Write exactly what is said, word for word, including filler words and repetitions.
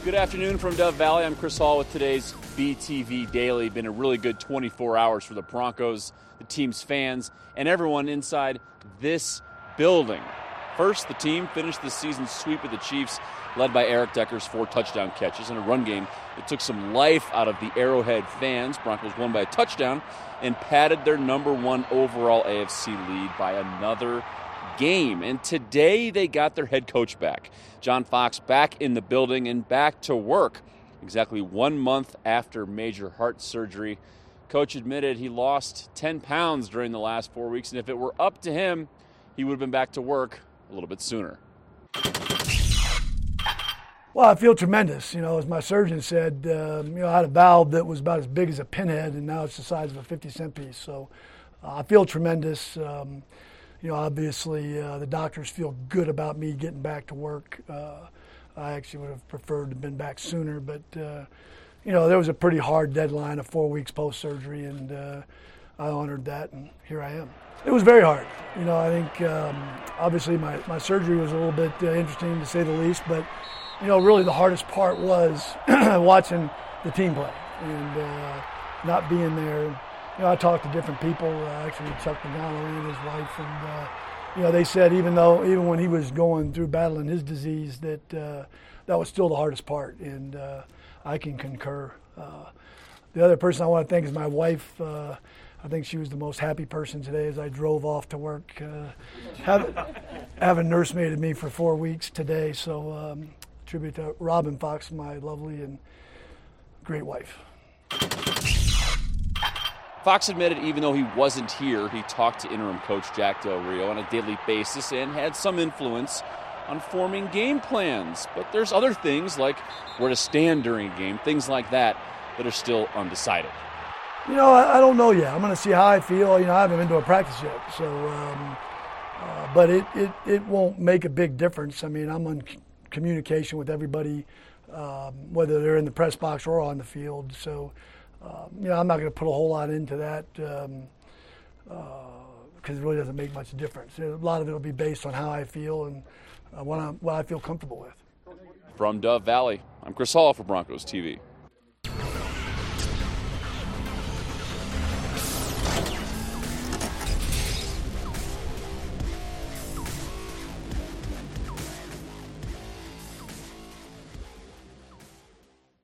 Good afternoon from Dove Valley. I'm Chris Hall with today's B T V Daily. Been a really good twenty-four hours for the Broncos, the team's fans, and everyone inside this building. First, the team finished the season sweep of the Chiefs, led by Eric Decker's four touchdown catches in a run game that took some life out of the Arrowhead fans. Broncos won by a touchdown and padded their number one overall A F C lead by another game. And today they got their head coach back. John Fox back in the building and back to work exactly one month after major heart surgery. Coach admitted he lost ten pounds during the last four weeks, and if it were up to him, he would have been back to work a little bit sooner. Well, I feel tremendous. You know, as my surgeon said, uh, you know, I had a valve that was about as big as a pinhead, and now it's the size of a fifty cent piece. So uh, I feel tremendous. Um, you know, obviously uh, the doctors feel good about me getting back to work. Uh, I actually would have preferred to have been back sooner, but, uh, you know, there was a pretty hard deadline of four weeks post-surgery, and uh, I honored that, and here I am. It was very hard. You know, I think um, obviously my, my surgery was a little bit uh, interesting to say the least, but you know, really the hardest part was watching the team play and uh, not being there. You know, I talked to different people, uh, actually Chuck McDonald and his wife, and uh, you know, they said even though even when he was going through battling his disease, that uh, that was still the hardest part, and uh, I can concur. Uh, the other person I want to thank is my wife. Uh, I think she was the most happy person today as I drove off to work. Uh, having, having nursemaided me for four weeks today, so. Um, Tribute to Robin Fox, my lovely and great wife. Fox admitted even though he wasn't here, he talked to interim coach Jack Del Rio on a daily basis and had some influence on forming game plans. But there's other things like where to stand during a game, things like that, that are still undecided. You know, I, I don't know yet. I'm going to see how I feel. You know, I haven't been to a practice yet, so um, uh, but it, it, it won't make a big difference. I mean, I'm on communication with everybody, um, whether they're in the press box or on the field. So, um, you know, I'm not going to put a whole lot into that um, uh, because it really doesn't make much difference. A lot of it will be based on how I feel and uh, what, I, what I feel comfortable with. From Dove Valley, I'm Chris Hall for Broncos T V.